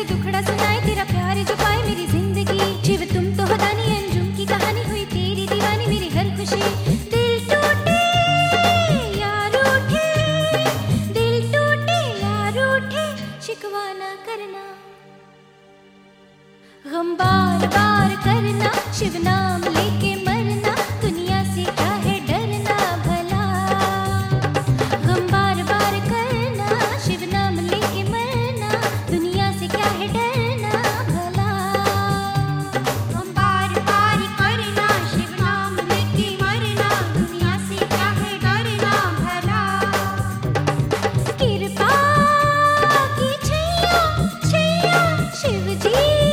से दुखड़ा सुनाए, तेरा प्यार जो पाए मेरी जिंदगी। जीव तुम तो हो दानी अंजुम की कहानी, हुई तेरी दीवानी मेरी हर खुशी। दिल टूटे यार उठे, दिल टूटे यार उठे, शिकवा ना करना, गम बार बार करना, शिव नाम लेके मरना, दुनिया से क्या है डरना भला। गम बार बार करना, शिव नाम लेके मरना, दुनिया से क्या है डरना भला। गम बार बार करना, शिव नाम लेके मरना, दुनिया से क्या है डरना भला। कृपा की छैया छैया शिव जी